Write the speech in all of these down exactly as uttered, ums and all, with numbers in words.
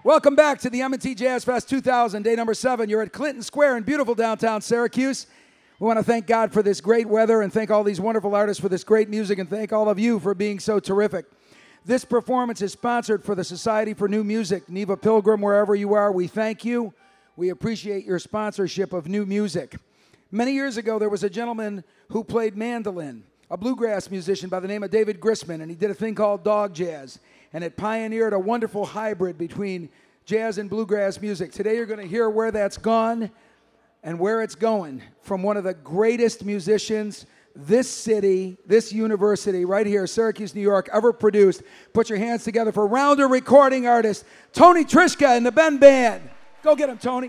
Welcome back to the M and T Jazz Fest two thousand, day number seven. You're at Clinton Square in beautiful downtown Syracuse. We want to thank God for this great weather and thank all these wonderful artists for this great music and thank all of you for being so terrific. This performance is sponsored for the Society for New Music. Neva Pilgrim, wherever you are, we thank you. We appreciate your sponsorship of new music. Many years ago, there was a gentleman who played mandolin, a bluegrass musician by the name of David Grisman, and he did a thing called dog jazz. And it pioneered a wonderful hybrid between jazz and bluegrass music. Today you're going to hear where that's gone and where it's going from one of the greatest musicians this city, this university right here, Syracuse, New York, ever produced. Put your hands together for Rounder recording artist Tony Trischka and the Ben Band. Go get him, Tony.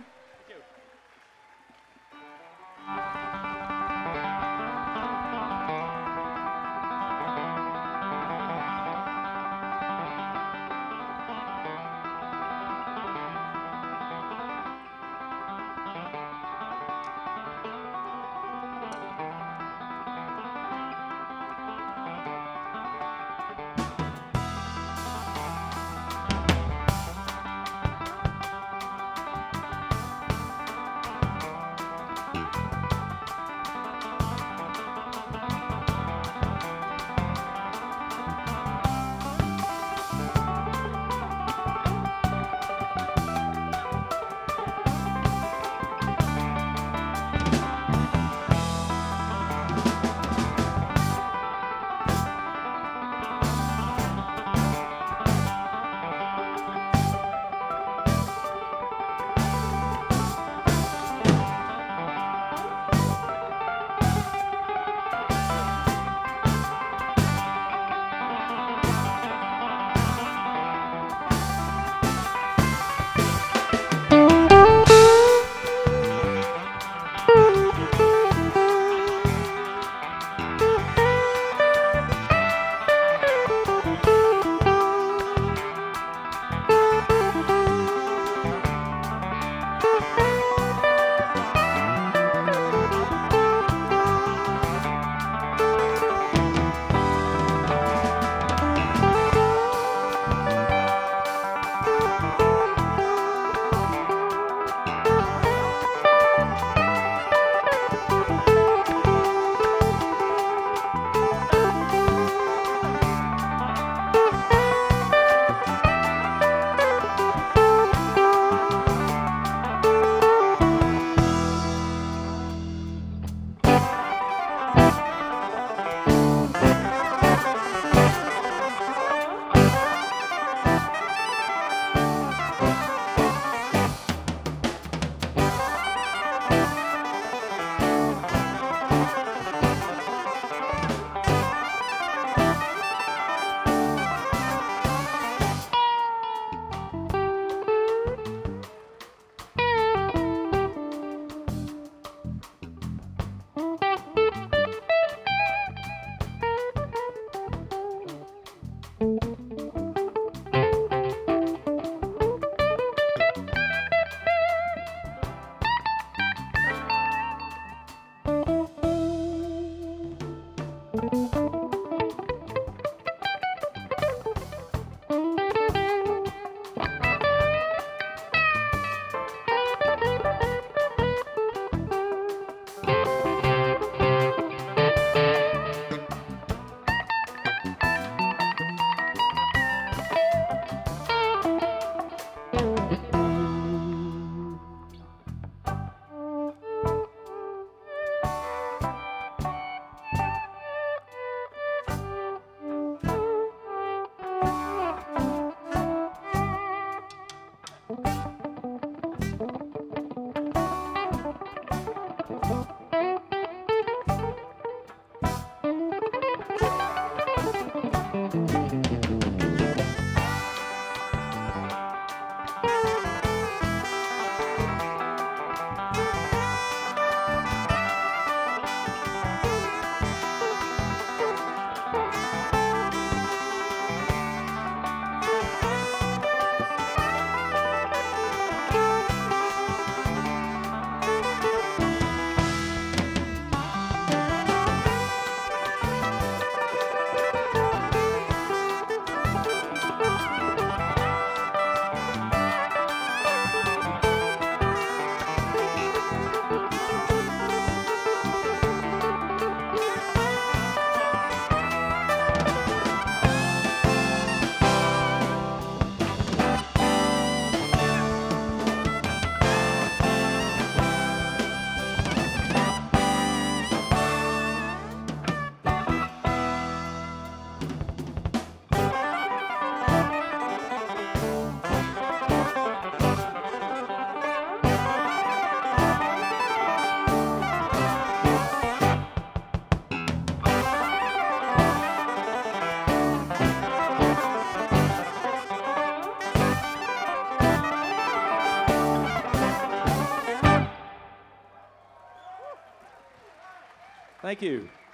Thank you.